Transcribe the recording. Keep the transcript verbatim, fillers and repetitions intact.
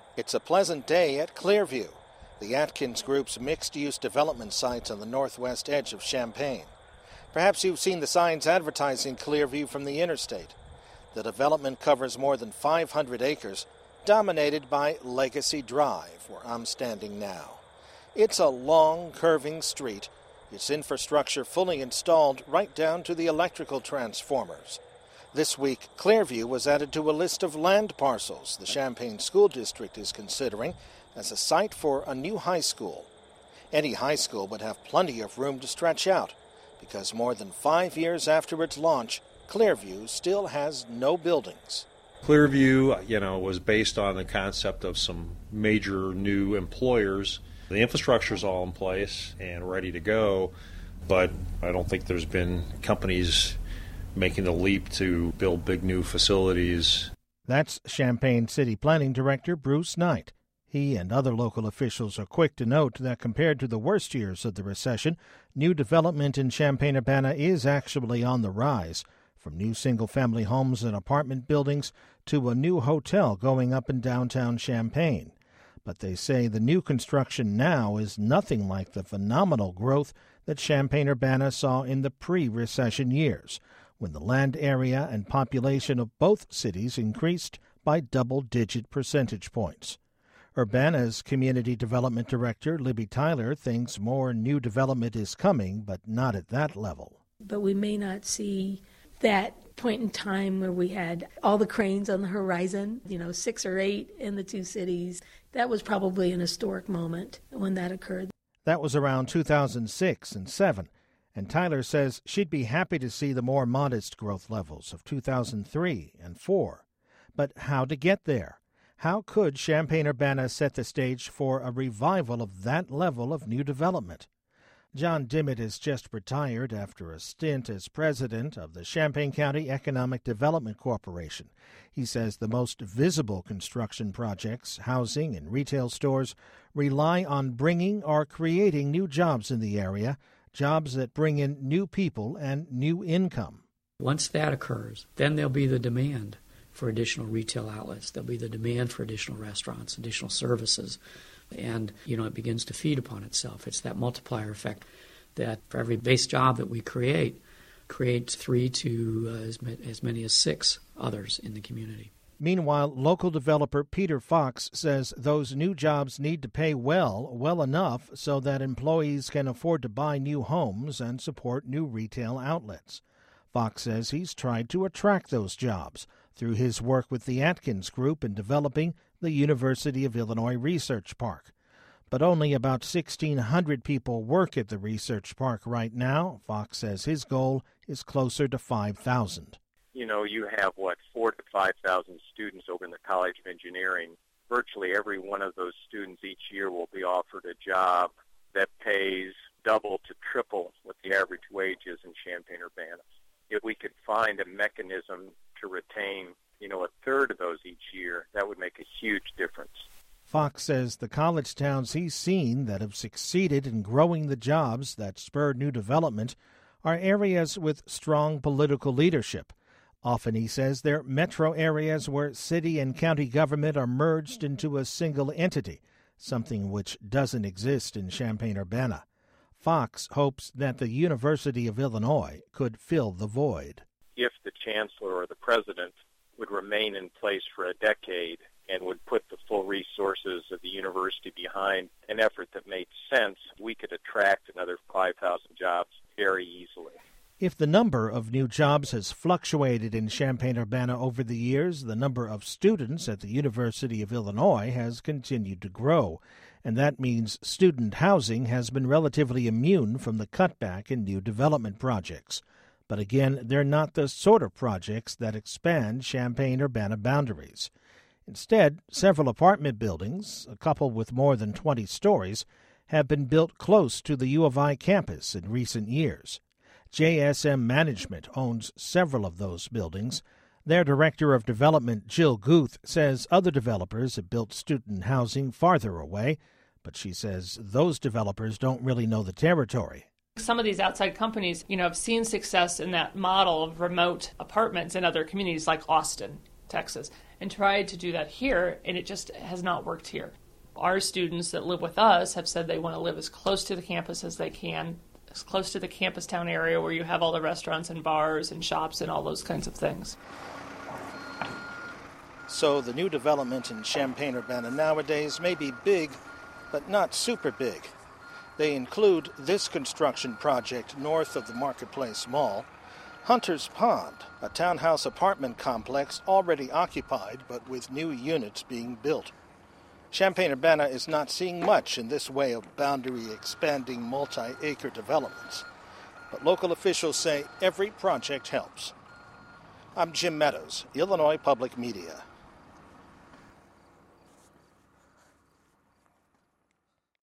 It's a pleasant day at Clearview, the Atkins Group's mixed-use development site on the northwest edge of Champaign. Perhaps you've seen the signs advertising Clearview from the interstate. The development covers more than five hundred acres, dominated by Legacy Drive, where I'm standing now. It's a long, curving street, its infrastructure fully installed right down to the electrical transformers. This week, Clearview was added to a list of land parcels the Champaign School District is considering as a site for a new high school. Any high school would have plenty of room to stretch out, because more than five years after its launch, Clearview still has no buildings. Clearview, you know, was based on the concept of some major new employers. The infrastructure is all in place and ready to go, but I don't think there's been companies making the leap to build big new facilities. That's Champaign City Planning Director Bruce Knight. He and other local officials are quick to note that compared to the worst years of the recession, new development in Champaign-Urbana is actually on the rise, from new single-family homes and apartment buildings to a new hotel going up in downtown Champaign. But they say the new construction now is nothing like the phenomenal growth that Champaign-Urbana saw in the pre-recession years, when the land area and population of both cities increased by double-digit percentage points. Urbana's Community Development Director, Libby Tyler, thinks more new development is coming, but not at that level. But we may not see that point in time where we had all the cranes on the horizon, you know, six or eight in the two cities. That was probably an historic moment when that occurred. That was around two thousand six and seven. And Tyler says she'd be happy to see the more modest growth levels of two thousand three and four. But how to get there? How could Champaign-Urbana set the stage for a revival of that level of new development? John Dimmitt is just retired after a stint as president of the Champaign County Economic Development Corporation. He says the most visible construction projects, housing and retail stores, rely on bringing or creating new jobs in the area, jobs that bring in new people and new income. Once that occurs, then there'll be the demand for additional retail outlets. There'll be the demand for additional restaurants, additional services. And, you know, it begins to feed upon itself. It's that multiplier effect that for every base job that we create, creates three to uh, as, as many as six others in the community. Meanwhile, local developer Peter Fox says those new jobs need to pay well, well enough so that employees can afford to buy new homes and support new retail outlets. Fox says he's tried to attract those jobs through his work with the Atkins Group in developing the University of Illinois Research Park. But only about sixteen hundred people work at the research park right now. Fox says his goal is closer to five thousand. You know, you have, what, four to five thousand students over in the College of Engineering. Virtually every one of those students each year will be offered a job that pays double to triple what the average wage is in Champaign-Urbana. If we could find a mechanism to retain, you know, a third of those each year, that would make a huge difference. Fox says the college towns he's seen that have succeeded in growing the jobs that spur new development are areas with strong political leadership. Often, he says, they're metro areas where city and county government are merged into a single entity, something which doesn't exist in Champaign-Urbana. Fox hopes that the University of Illinois could fill the void. If the chancellor or the president would remain in place for a decade and would put the full resources of the university behind an effort that made sense, we could attract another five thousand jobs very easily. If the number of new jobs has fluctuated in Champaign-Urbana over the years, the number of students at the University of Illinois has continued to grow, and that means student housing has been relatively immune from the cutback in new development projects. But again, they're not the sort of projects that expand Champaign-Urbana boundaries. Instead, several apartment buildings, a couple with more than twenty stories, have been built close to the U of I campus in recent years. J S M Management owns several of those buildings. Their director of development, Jill Guth, says other developers have built student housing farther away, but she says those developers don't really know the territory. Some of these outside companies, you know, have seen success in that model of remote apartments in other communities like Austin, Texas. and tried to do that here, and it just has not worked here. Our students that live with us have said they want to live as close to the campus as they can, as close to the campus town area where you have all the restaurants and bars and shops and all those kinds of things. So the new development in Champaign-Urbana nowadays may be big, but not super big. They include this construction project north of the Marketplace Mall, Hunter's Pond, a townhouse apartment complex already occupied but with new units being built. Champaign-Urbana is not seeing much in this way of boundary-expanding multi-acre developments, but local officials say every project helps. I'm Jim Meadows, Illinois Public Media.